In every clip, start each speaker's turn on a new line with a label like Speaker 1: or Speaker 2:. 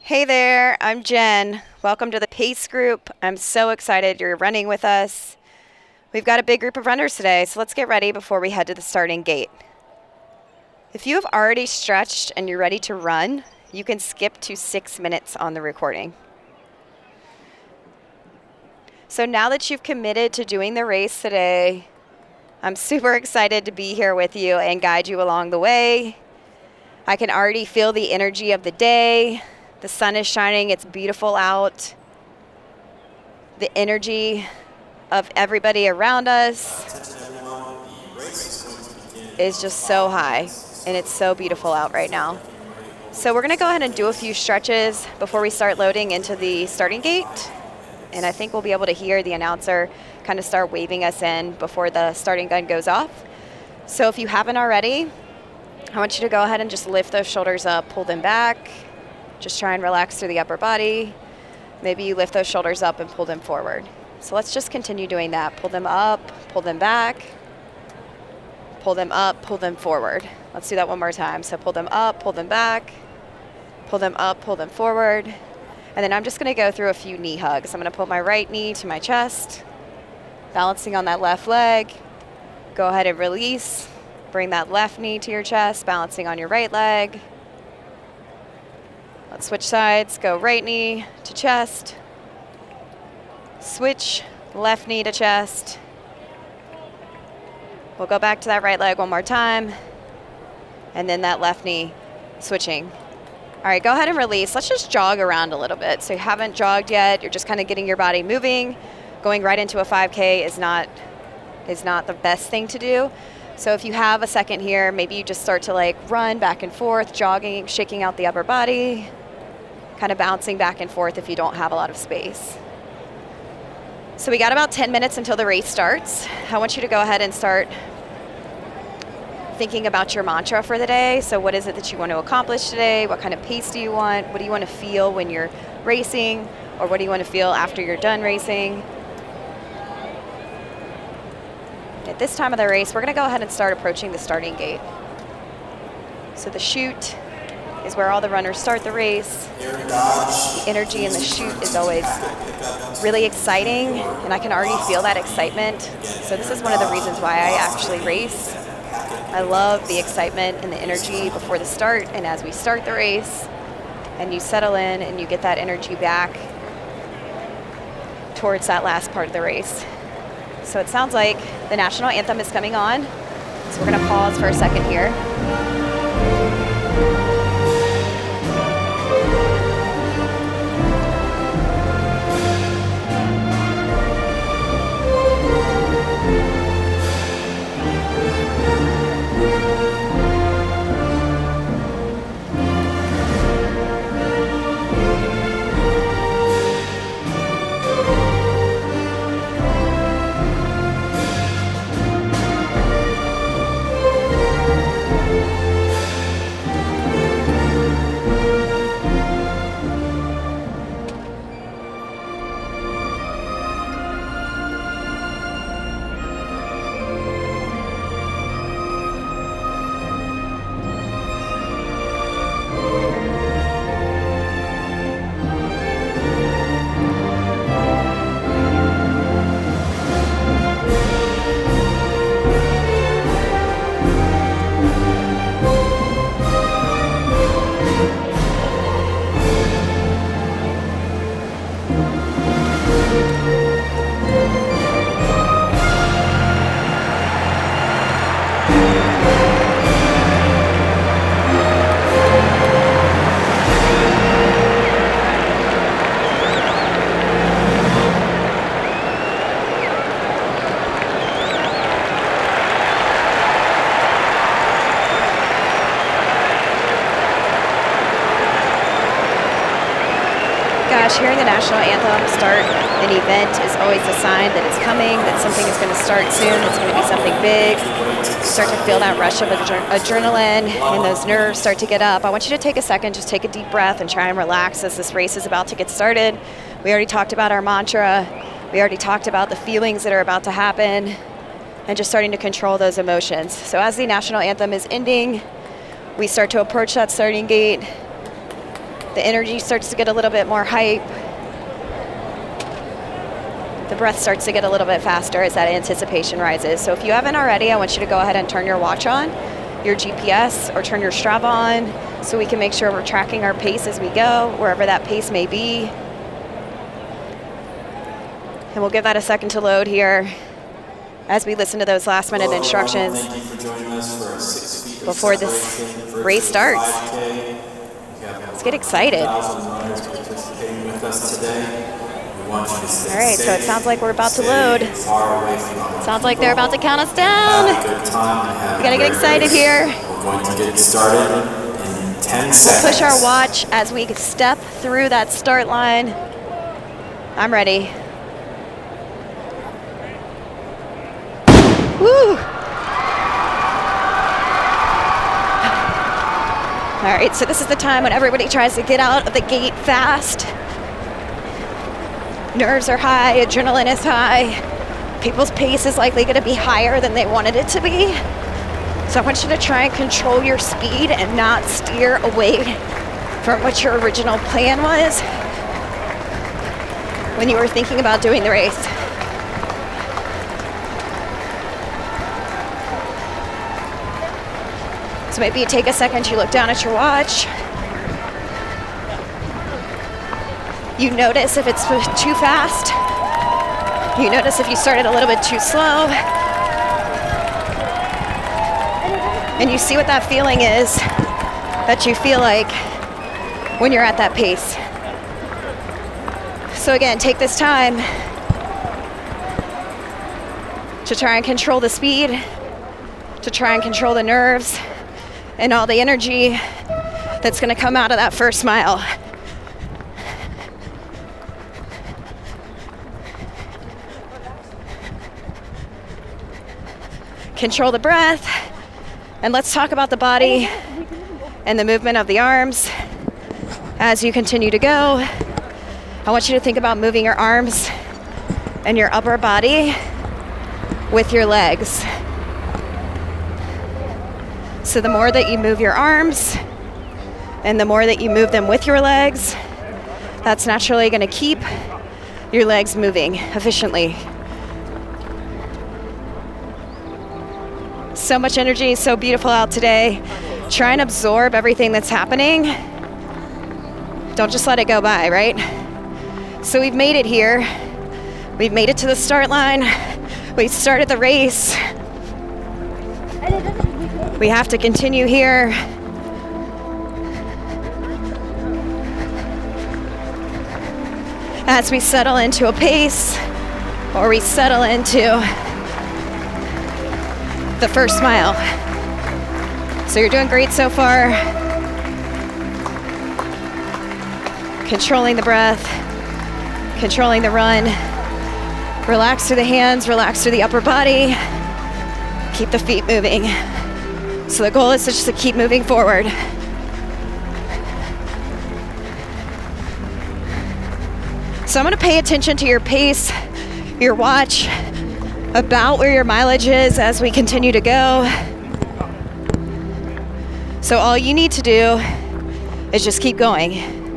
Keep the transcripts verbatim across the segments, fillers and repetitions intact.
Speaker 1: Hey there, I'm Jen. Welcome to the Pace Group. I'm so excited you're running with us. We've got a big group of runners today, so let's get ready before we head to the starting gate. If you have already stretched and you're ready to run, you can skip to six minutes on the recording. So now that you've committed to doing the race today, I'm super excited to be here with you and guide you along the way. I can already feel the energy of the day. The sun is shining, it's beautiful out. The energy of everybody around us is just so high, and it's so beautiful out right now. So we're gonna go ahead and do a few stretches before we start loading into the starting gate. And I think we'll be able to hear the announcer kind of start waving us in before the starting gun goes off. So if you haven't already, I want you to go ahead and just lift those shoulders up, pull them back. Just try and relax through the upper body. Maybe you lift those shoulders up and pull them forward. So let's just continue doing that. Pull them up, pull them back, pull them up, pull them forward. Let's do that one more time. So pull them up, pull them back, pull them up, pull them forward. And then I'm just gonna go through a few knee hugs. I'm gonna pull my right knee to my chest, balancing on that left leg. Go ahead and release. Bring that left knee to your chest, balancing on your right leg. Let's switch sides. Go right knee to chest. Switch left knee to chest. We'll go back to that right leg one more time. And then that left knee switching. All right, go ahead and release. Let's just jog around a little bit. So you haven't jogged yet. You're just kind of getting your body moving. Going right into a five K is not, is not the best thing to do. So if you have a second here, maybe you just start to like run back and forth, jogging, shaking out the upper body, kind of bouncing back and forth if you don't have a lot of space. So we got about ten minutes until the race starts. I want you to go ahead and start thinking about your mantra for the day. So what is it that you want to accomplish today? What kind of pace do you want? What do you want to feel when you're racing? Or what do you want to feel after you're done racing? At this time of the race, we're going to go ahead and start approaching the starting gate. So the chute is where all the runners start the race. The energy in the chute is always really exciting, and I can already feel that excitement. So this is one of the reasons why I actually race. I love the excitement and the energy before the start and as we start the race, and you settle in and you get that energy back towards that last part of the race. So it sounds like the national anthem is coming on. So we're gonna pause for a second here. Gosh, hearing the national anthem start an event is always a sign that it's coming, that something is going to start soon, it's going to be something big. You start to feel that rush of adre- adrenaline and those nerves start to get up. I want you to take a second, just take a deep breath and try and relax as this race is about to get started. We already talked about our mantra. We already talked about the feelings that are about to happen and just starting to control those emotions. So as the national anthem is ending, we start to approach that starting gate. The energy starts to get a little bit more hype. The breath starts to get a little bit faster as that anticipation rises. So if you haven't already, I want you to go ahead and turn your watch on, your G P S, or turn your Strava on so we can make sure we're tracking our pace as we go, wherever that pace may be. And we'll give that a second to load here as we listen to those last minute instructions before this race starts. Let's get excited. All right, so it sounds like we're about to load. Sounds like they're about to count us down. We gotta get excited here.
Speaker 2: We're going to get started in ten seconds.
Speaker 1: We'll push our watch as we step through that start line. I'm ready. Woo! All right, so this is the time when everybody tries to get out of the gate fast. Nerves are high, adrenaline is high. People's pace is likely going to be higher than they wanted it to be. So I want you to try and control your speed and not steer away from what your original plan was when you were thinking about doing the race. So maybe you take a second, you look down at your watch. You notice if it's too fast. You notice if you started a little bit too slow. And you see what that feeling is that you feel like when you're at that pace. So again, take this time to try and control the speed, to try and control the nerves and all the energy that's going to come out of that first mile. Control the breath, and let's talk about the body and the movement of the arms as you continue to go. I want you to think about moving your arms and your upper body with your legs. So the more that you move your arms and the more that you move them with your legs, that's naturally going to keep your legs moving efficiently. So much energy, so beautiful out today. Try and absorb everything that's happening. Don't just let it go by, right? So we've made it here. We've made it to the start line. We started the race. We have to continue here. As we settle into a pace, or we settle into the first mile. So you're doing great so far. Controlling the breath, controlling the run. Relax through the hands, relax through the upper body. Keep the feet moving. So the goal is to just to keep moving forward. So I'm gonna pay attention to your pace, your watch, about where your mileage is as we continue to go. So all you need to do is just keep going.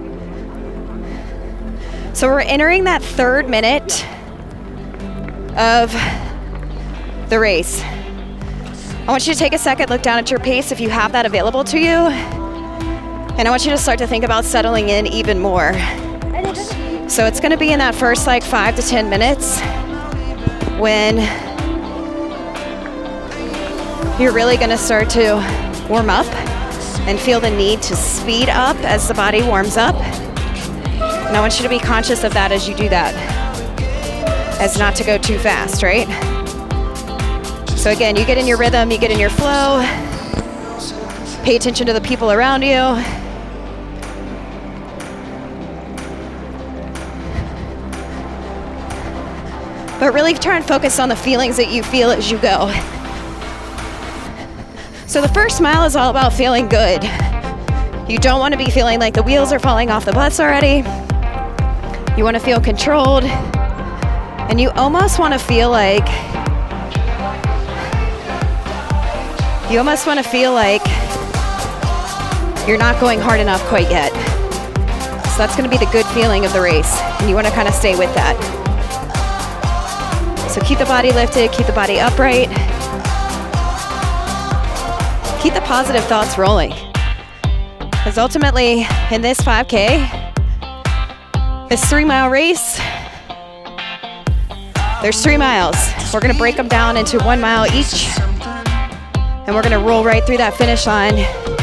Speaker 1: So we're entering that third minute of the race. I want you to take a second, look down at your pace if you have that available to you. And I want you to start to think about settling in even more. So it's gonna be in that first like five to ten minutes when you're really gonna start to warm up and feel the need to speed up as the body warms up. And I want you to be conscious of that as you do that, as not to go too fast, right? So again, you get in your rhythm, you get in your flow, pay attention to the people around you. But really try and focus on the feelings that you feel as you go. So the first mile is all about feeling good. You don't want to be feeling like the wheels are falling off the bus already. You want to feel controlled. And you almost want to feel like, you almost want to feel like you're not going hard enough quite yet. that's gonna be the good feeling of the race, and you wanna kinda stay with that. So keep the body lifted, keep the body upright. Keep the positive thoughts rolling. Because ultimately, in this five K, this three mile race, there's three miles. We're gonna break them down into one mile each, and we're gonna roll right through that finish line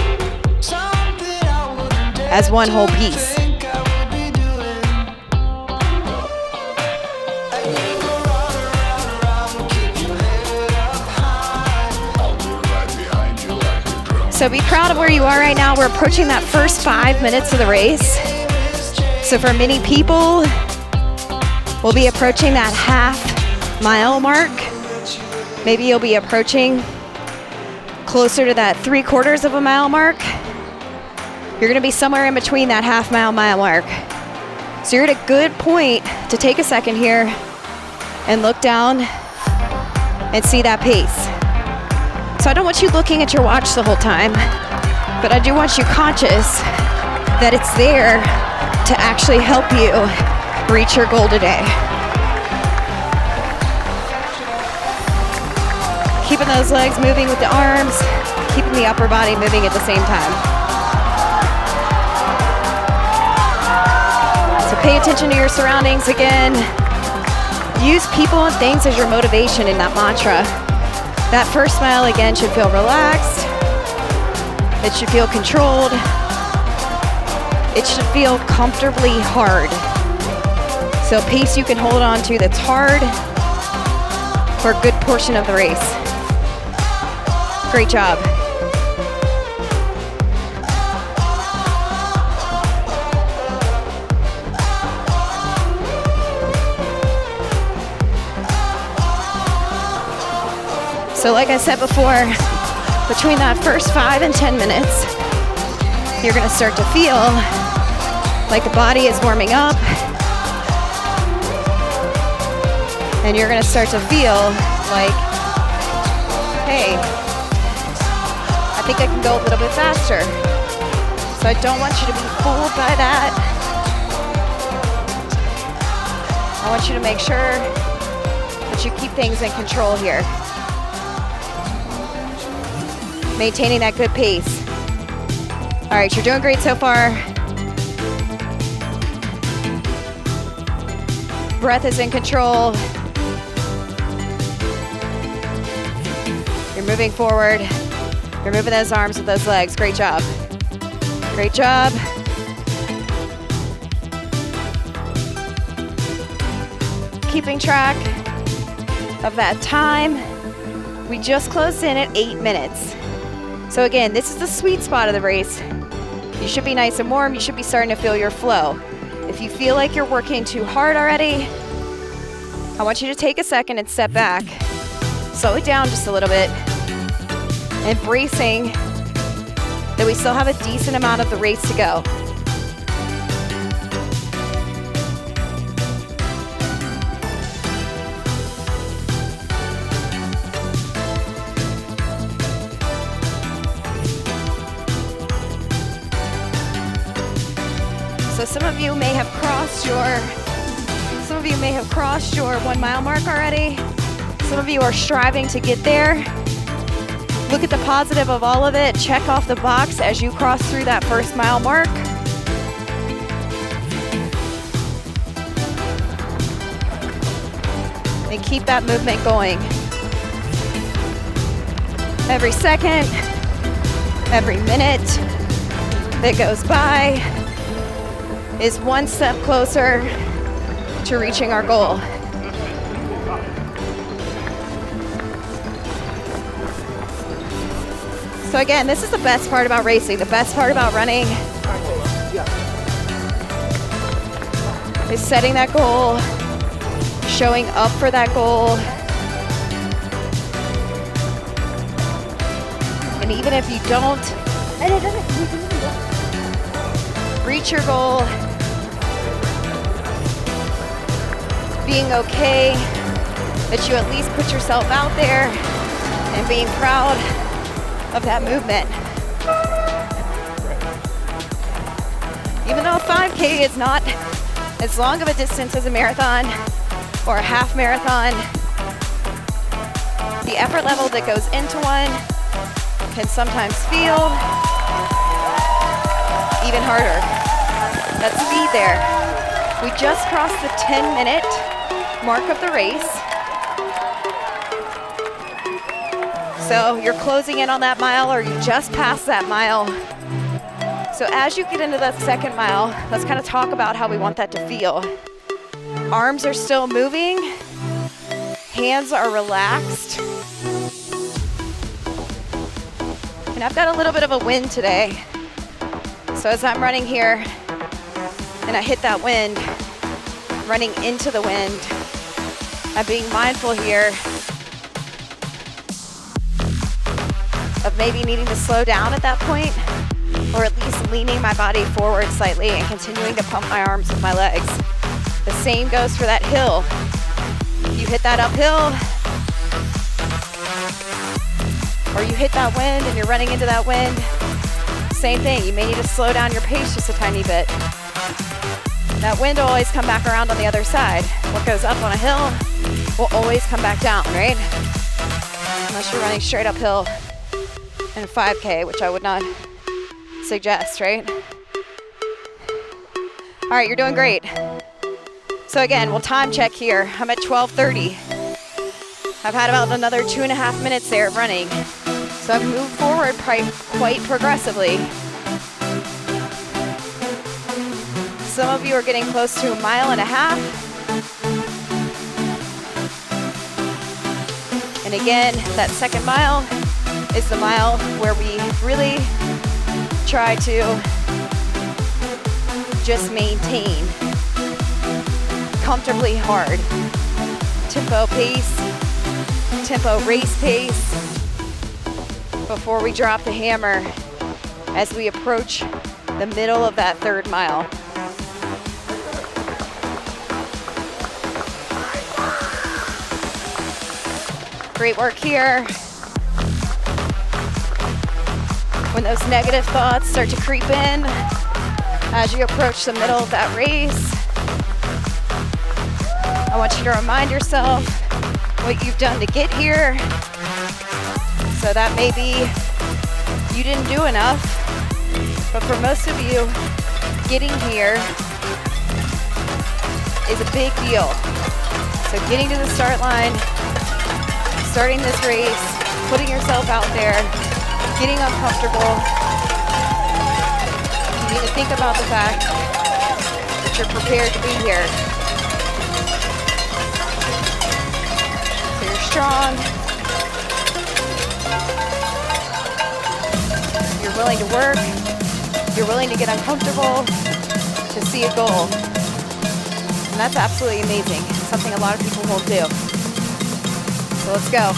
Speaker 1: as one whole piece. So be proud of where you are right now. We're approaching that first five minutes of the race. So for many people, we'll be approaching that half mile mark. Maybe you'll be approaching closer to that three quarters of a mile mark. You're gonna be somewhere in between that half mile, mile mark. So you're at a good point to take a second here and look down and see that pace. So I don't want you looking at your watch the whole time, but I do want you conscious that it's there to actually help you reach your goal today. Keeping those legs moving with the arms, keeping the upper body moving at the same time. So pay attention to your surroundings again. Use people and things as your motivation in that mantra. That first mile, again, should feel relaxed. It should feel controlled. It should feel comfortably hard. So pace you can hold on to that's hard for a good portion of the race. Great job. So like I said before, between that first five and ten minutes, you're gonna start to feel like the body is warming up, and you're gonna start to feel like, hey, I think I can go a little bit faster. So I don't want you to be fooled by that. I want you to make sure that you keep things in control here. Maintaining that good pace. All right, you're doing great so far. Breath is in control. You're moving forward. You're moving those arms with those legs. Great job. Great job. Keeping track of that time. We just closed in at eight minutes. So again, this is the sweet spot of the race. You should be nice and warm. You should be starting to feel your flow. If you feel like you're working too hard already, I want you to take a second and step back. Slow it down just a little bit. Embracing that we still have a decent amount of the race to go. So some of you may have crossed your, some of you may have crossed your one mile mark already. Some of you are striving to get there. Look at the positive of all of it. Check off the box as you cross through that first mile mark. And keep that movement going. Every second, every minute that goes by is one step closer to reaching our goal. So again, this is the best part about racing. The best part about running is setting that goal, showing up for that goal. And even if you don't reach your goal, being okay that you at least put yourself out there and being proud of that movement. Even though a five K is not as long of a distance as a marathon or a half marathon, the effort level that goes into one can sometimes feel even harder. That speed there. We just crossed the ten minute mark of the race. So you're closing in on that mile, or you just passed that mile. So as you get into that second mile, let's kind of talk about how we want that to feel. Arms are still moving. Hands are relaxed. And I've got a little bit of a wind today. So as I'm running here and I hit that wind, running into the wind, I'm being mindful here of maybe needing to slow down at that point, or at least leaning my body forward slightly and continuing to pump my arms with my legs. The same goes for that hill. You hit that uphill, or you hit that wind and you're running into that wind, same thing. You may need to slow down your pace just a tiny bit. That wind will always come back around on the other side. What goes up on a hill will always come back down, right? Unless you're running straight uphill in a five K, which I would not suggest, right? All right, you're doing great. So again, we'll time check here. I'm at twelve thirty. I've had about another two and a half minutes there of running. So I've moved forward quite progressively. Some of you are getting close to a mile and a half. And again, that second mile is the mile where we really try to just maintain comfortably hard. Tempo pace, tempo race pace, before we drop the hammer as we approach the middle of that third mile. Great work here. When those negative thoughts start to creep in as you approach the middle of that race, I want you to remind yourself what you've done to get here. So that maybe you didn't do enough, but for most of you, getting here is a big deal. So getting to the start line, starting this race, putting yourself out there, getting uncomfortable. You need to think about the fact that you're prepared to be here. So you're strong. You're willing to work. You're willing to get uncomfortable to see a goal. And that's absolutely amazing. It's something a lot of people won't do. So let's go.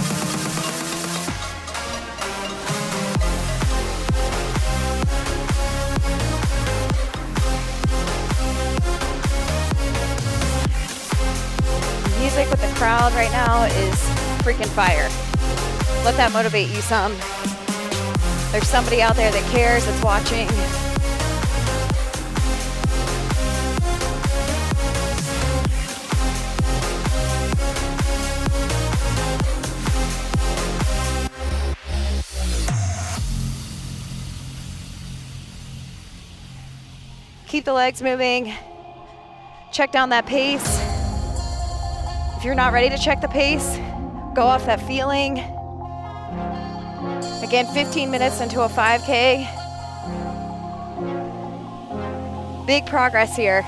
Speaker 1: Music with the crowd right now is freaking fire. Let that motivate you some. There's somebody out there that cares, that's watching. Keep the legs moving. Check down that pace. If you're not ready to check the pace, go off that feeling. Again, fifteen minutes into a five K. Big progress here.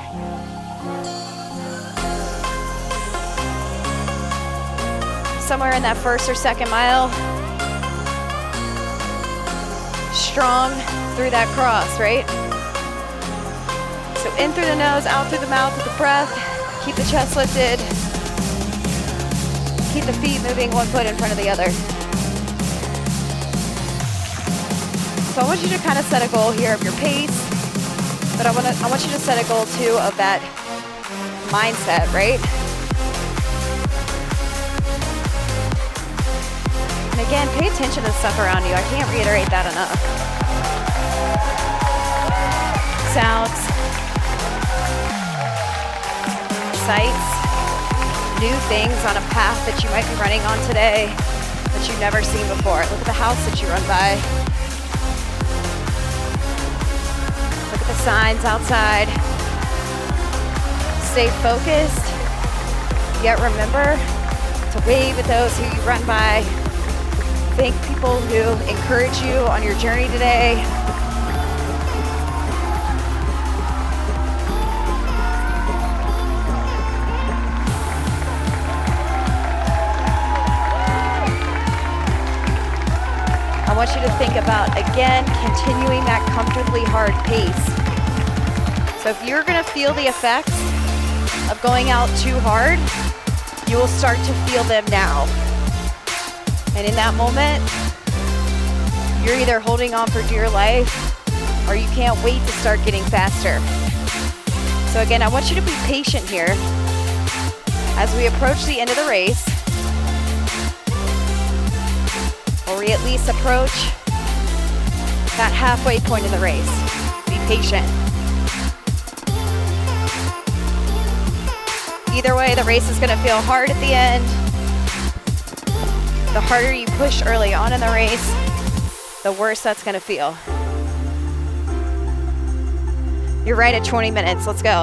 Speaker 1: Somewhere in that first or second mile. Strong through that cross, right? So in through the nose, out through the mouth with the breath. Keep the chest lifted. Keep the feet moving, one foot in front of the other. So I want you to kind of set a goal here of your pace, but I want to, I want you to set a goal too of that mindset, right? And again, pay attention to the stuff around you. I can't reiterate that enough. sounds, sights, new things on a path that you might be running on today that you've never seen before. Look at the house that you run by. Look at the signs outside. Stay focused, yet remember to wave at those who you run by. Thank people who encourage you on your journey today. I want you to think about, again, continuing that comfortably hard pace. So if you're gonna feel the effects of going out too hard, you will start to feel them now. And in that moment, you're either holding on for dear life or you can't wait to start getting faster. So again, I want you to be patient here as we approach the end of the race, or we at least approach that halfway point of the race. Be patient. Either way, the race is gonna feel hard at the end. The harder you push early on in the race, the worse that's gonna feel. You're right at twenty minutes, let's go.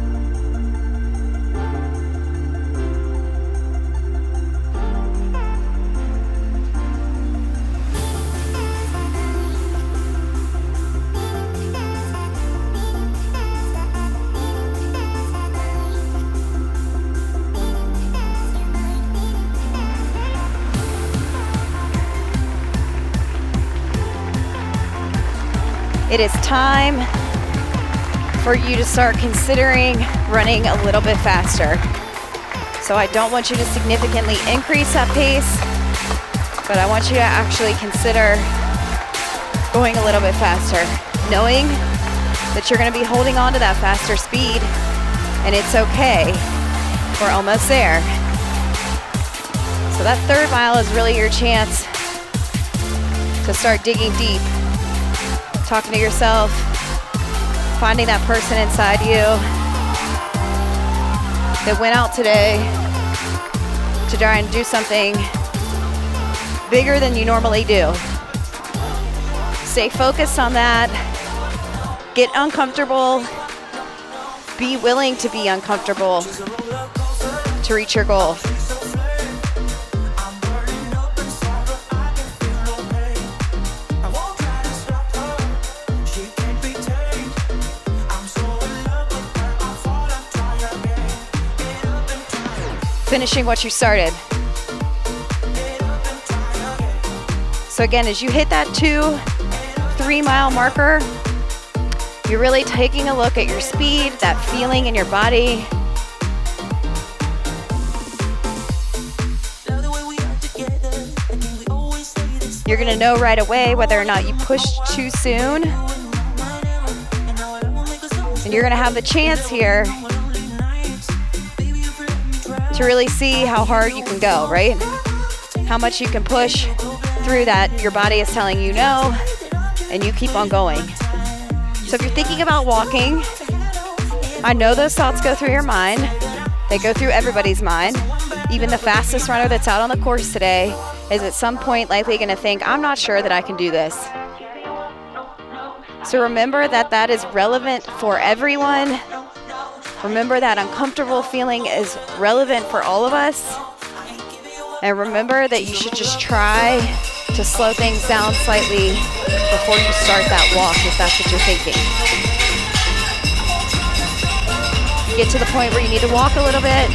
Speaker 1: It is time for you to start considering running a little bit faster. So I don't want you to significantly increase that pace, but I want you to actually consider going a little bit faster, knowing that you're gonna be holding on to that faster speed, and it's okay. We're almost there. So that third mile is really your chance to start digging deep. Talking to yourself, finding that person inside you that went out today to try and do something bigger than you normally do. Stay focused on that. Get uncomfortable. Be willing to be uncomfortable to reach your goal. Finishing what you started. So again, as you hit that two, three mile marker, you're really taking a look at your speed, that feeling in your body. You're gonna know right away whether or not you pushed too soon. And you're gonna have the chance here to really see how hard you can go, right? How much you can push through that your body is telling you no, and you keep on going. So if you're thinking about walking, I know those thoughts go through your mind. They go through everybody's mind. Even the fastest runner that's out on the course today is at some point likely gonna think, I'm not sure that I can do this. So remember that that is relevant for everyone. Remember that uncomfortable feeling is relevant for all of us. And remember that you should just try to slow things down slightly before you start that walk, if that's what you're thinking. Get to the point where you need to walk a little bit.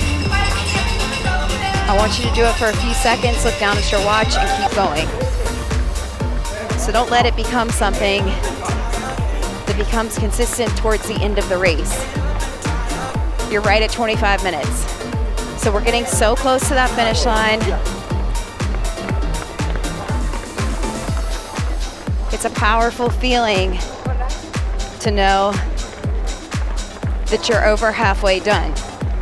Speaker 1: I want you to do it for a few seconds, look down at your watch, and keep going. So don't let it become something that becomes consistent towards the end of the race. You're right at twenty-five minutes. So we're getting so close to that finish line. It's a powerful feeling to know that you're over halfway done.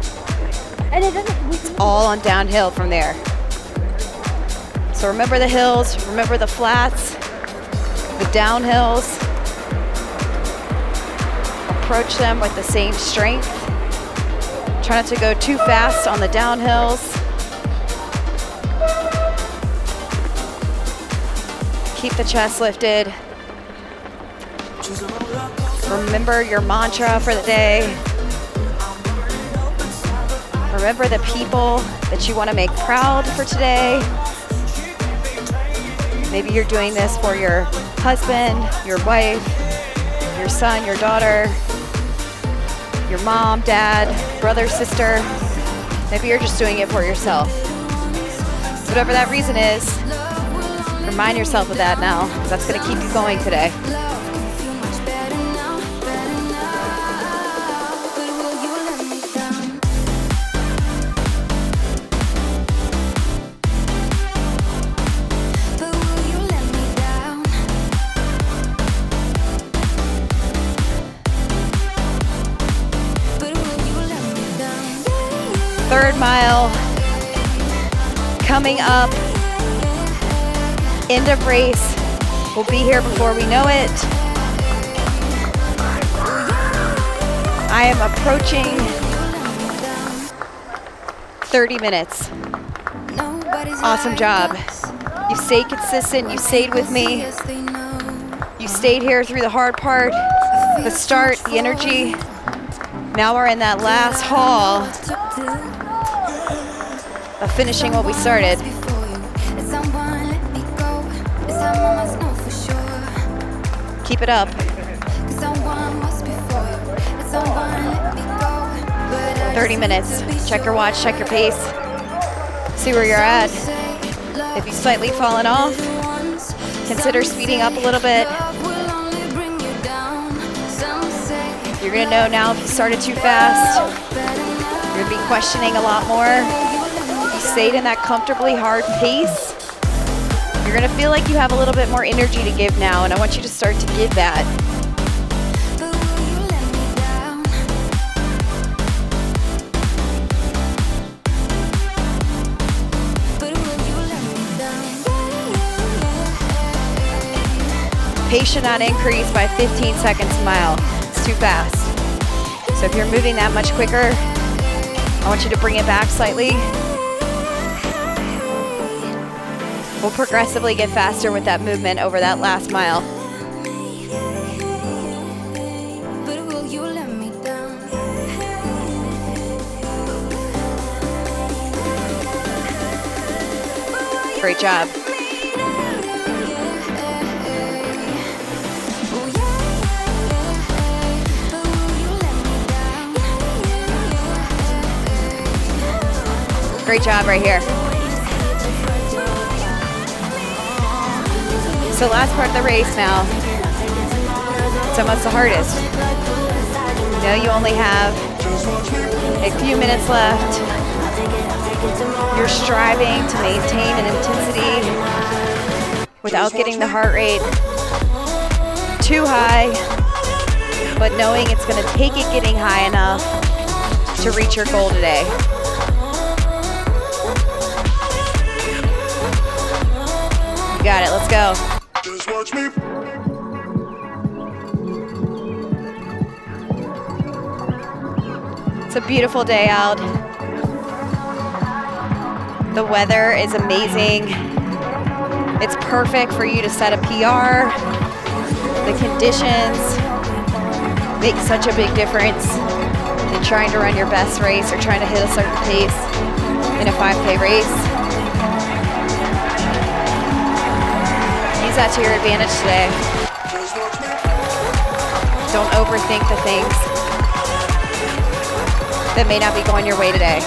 Speaker 1: It's all on downhill from there. So remember the hills, remember the flats, the downhills. approach them with the same strength. Try not to go too fast on the downhills. Keep the chest lifted. Remember your mantra for the day. Remember the people that you want to make proud for today. Maybe you're doing this for your husband, your wife, your son, your daughter, your mom, dad, brother, sister. Maybe you're just doing it for yourself. Whatever that reason is, remind yourself of that now, because that's going to keep you going today. Third mile coming up. End of race. We'll be here before we know it. I am approaching thirty minutes. Awesome job. You stayed consistent. You stayed with me. You stayed here through the hard part, the start, the energy. Now we're in that last haul of finishing what we started. Keep it up. thirty minutes. Check your watch, check your pace. See where you're at. If you've slightly fallen off, consider speeding up a little bit. You're gonna know now if you started too fast. You're gonna be questioning a lot more. If you stayed in that comfortably hard pace, you're gonna feel like you have a little bit more energy to give now, and I want you to start to give that. Pace should not increase by fifteen seconds a mile. It's too fast. So if you're moving that much quicker, I want you to bring it back slightly. We'll progressively get faster with that movement over that last mile. Great job. Great job right here. So last part of the race now. It's almost the hardest. You know you only have a few minutes left. You're striving to maintain an intensity without getting the heart rate too high, but knowing it's going to take it getting high enough to reach your goal today. You got it, let's go. Just watch me. It's a beautiful day out. The weather is amazing. It's perfect for you to set a P R. The conditions make such a big difference in trying to run your best race or trying to hit a certain pace in a five K race. Use that to your advantage today. Don't overthink the things that may not be going your way today.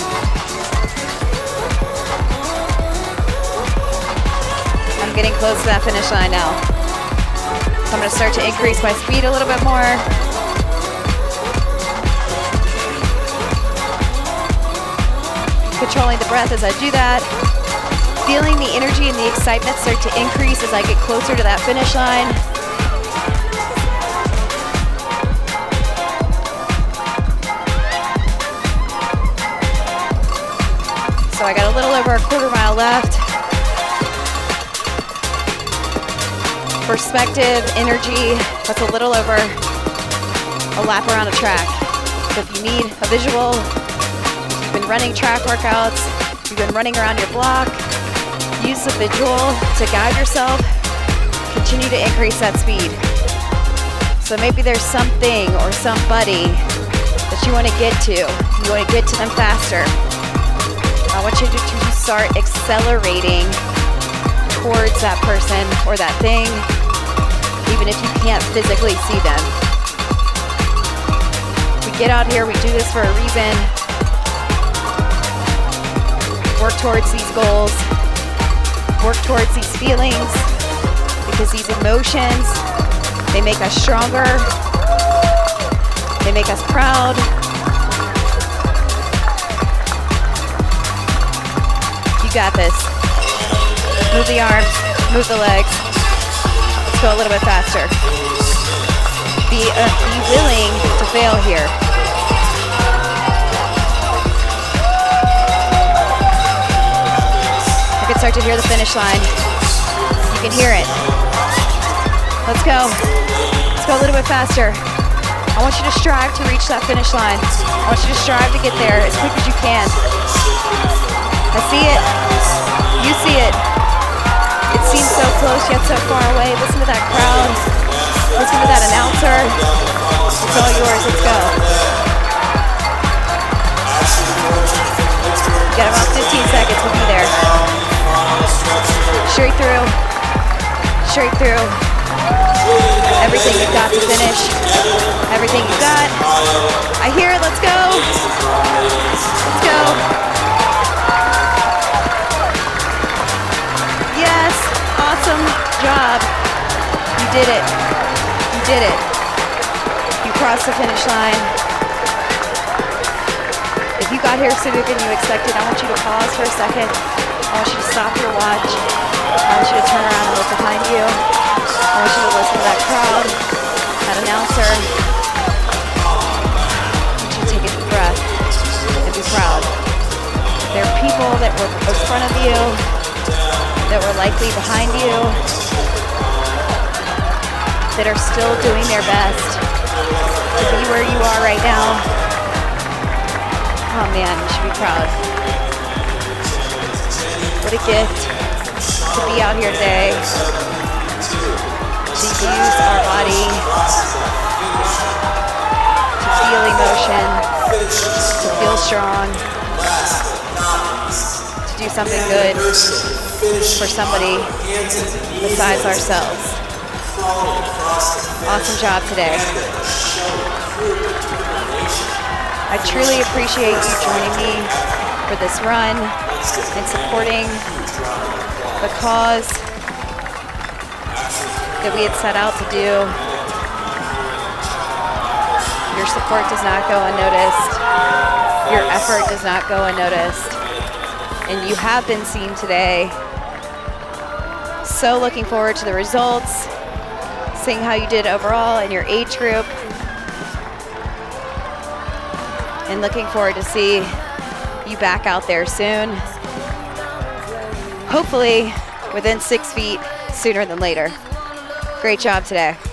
Speaker 1: I'm getting close to that finish line now. So I'm going to start to increase my speed a little bit more. Controlling the breath as I do that. Feeling the energy and the excitement start to increase as I get closer to that finish line. So I got a little over a quarter mile left. Perspective, energy, that's a little over a a lap around a track. So if you need a visual, you've been running track workouts, you've been running around your block, use the visual to guide yourself, continue to increase that speed. So maybe there's something or somebody that you want to get to. You want to get to them faster. I want you to, to start accelerating towards that person or that thing, even if you can't physically see them. We get out here, we do this for a reason. Work towards these goals. Work towards these feelings, because these emotions, they make us stronger. They make us proud. You got this. Move the arms, move the legs. Let's go a little bit faster. Be, uh, be willing to fail here. I can start to hear the finish line. You can hear it. Let's go. Let's go a little bit faster. I want you to strive to reach that finish line. I want you to strive to get there as quick as you can. I see it. You see it. It seems so close yet so far away. Listen to that crowd. Listen to that announcer. It's all yours. Let's go. You got about fifteen seconds. We'll be there. Straight through. Straight through. Everything you've got to finish. Everything you got. I hear it. Let's go. Let's go. Yes. Awesome job. You did it. You did it. You crossed the finish line. If you got here sooner than you expected, I want you to pause for a second. I want you to stop your watch. I want you to turn around and look behind you. I want you to listen to that crowd, that announcer. I want you to take a deep breath and be proud. There are people that were in front of you, that were likely behind you, that are still doing their best to be where you are right now. Oh man, you should be proud. What a gift to be out here today, to use our body, to feel emotion, to feel strong, to do something good for somebody besides ourselves. Awesome job today. I truly appreciate you joining me for this run and supporting the cause that we had set out to do. Your support does not go unnoticed. Your effort does not go unnoticed. And you have been seen today. So looking forward to the results, seeing how you did overall in your age group, and looking forward to see you back out there soon. Hopefully within six feet sooner than later. Great job today.